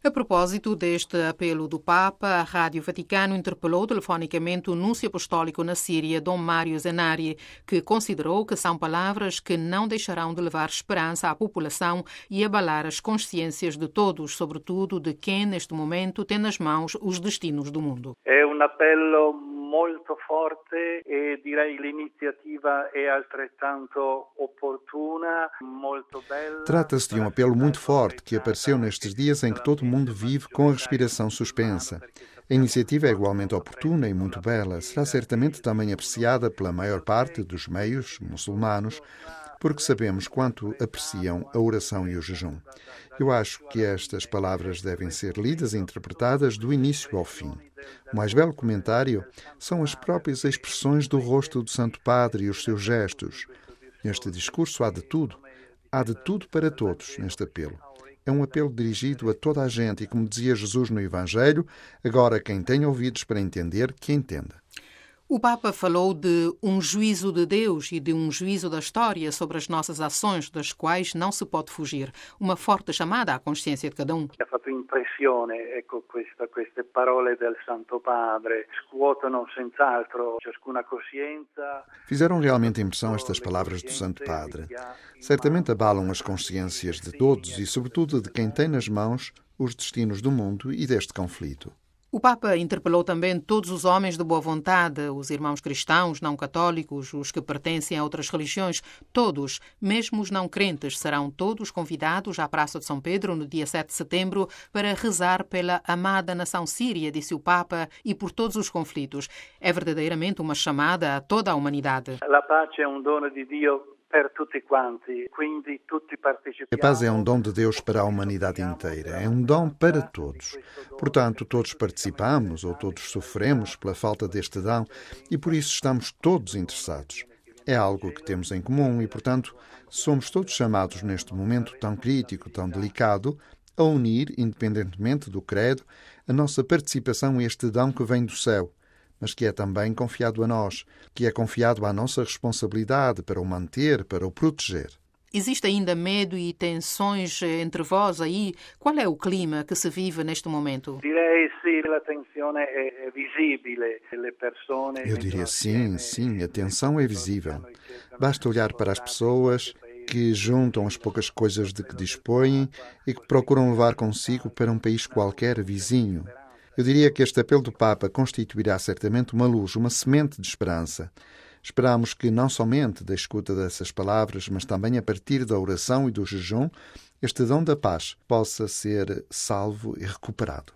A propósito deste apelo do Papa, a Rádio Vaticano interpelou telefonicamente o núncio apostólico na Síria, Dom Mário Zenari, que considerou que são palavras que não deixarão de levar esperança à população e abalar as consciências de todos, sobretudo de quem neste momento tem nas mãos os destinos do mundo. É um apelo molto forte e direi l'iniziativa è altrettanto opportuna, molto bella. Trata-se de um apelo muito forte que apareceu nestes dias em que todo o mundo vive com a respiração suspensa. A iniciativa é igualmente oportuna e muito bela. Será certamente também apreciada pela maior parte dos meios muçulmanos, porque sabemos quanto apreciam a oração e o jejum. Eu acho que estas palavras devem ser lidas e interpretadas do início ao fim. O mais belo comentário são as próprias expressões do rosto do Santo Padre e os seus gestos. Neste discurso há de tudo para todos neste apelo. É um apelo dirigido a toda a gente e, como dizia Jesus no Evangelho, agora quem tem ouvidos para entender, que entenda. O Papa falou de um juízo de Deus e de um juízo da história sobre as nossas ações, das quais não se pode fugir. Uma forte chamada à consciência de cada um. Ha fatto impressione, queste parole del Santo Padre scuotono senz'altro ciascuna coscienza. Fizeram realmente impressão estas palavras do Santo Padre. Certamente abalam as consciências de todos e, sobretudo, de quem tem nas mãos os destinos do mundo e deste conflito. O Papa interpelou também todos os homens de boa vontade, os irmãos cristãos, não católicos, os que pertencem a outras religiões, todos, mesmo os não crentes, serão todos convidados à Praça de São Pedro no dia 7 de setembro para rezar pela amada nação síria, disse o Papa, e por todos os conflitos. É verdadeiramente uma chamada a toda a humanidade. La pace è un dono di Dio per tutti quanti, quindi tutti partecipiamo. A paz é um dom de Deus para a humanidade inteira, é um dom para todos. Portanto, todos participamos ou todos sofremos pela falta deste dom e por isso estamos todos interessados. É algo que temos em comum e, portanto, somos todos chamados neste momento tão crítico, tão delicado, a unir, independentemente do credo, a nossa participação a este dom que vem do céu, mas que é também confiado a nós, que é confiado à nossa responsabilidade para o manter, para o proteger. Existe ainda medo e tensões entre vós aí? Qual é o clima que se vive neste momento? Direi sì, la tensione è visibile. Le persone. Eu diria sim, a tensão é visível. Basta olhar para as pessoas que juntam as poucas coisas de que dispõem e que procuram levar consigo para um país qualquer vizinho. Eu diria que este apelo do Papa constituirá certamente uma luz, uma semente de esperança. Esperamos que não somente da escuta dessas palavras, mas também a partir da oração e do jejum, este dom da paz possa ser salvo e recuperado.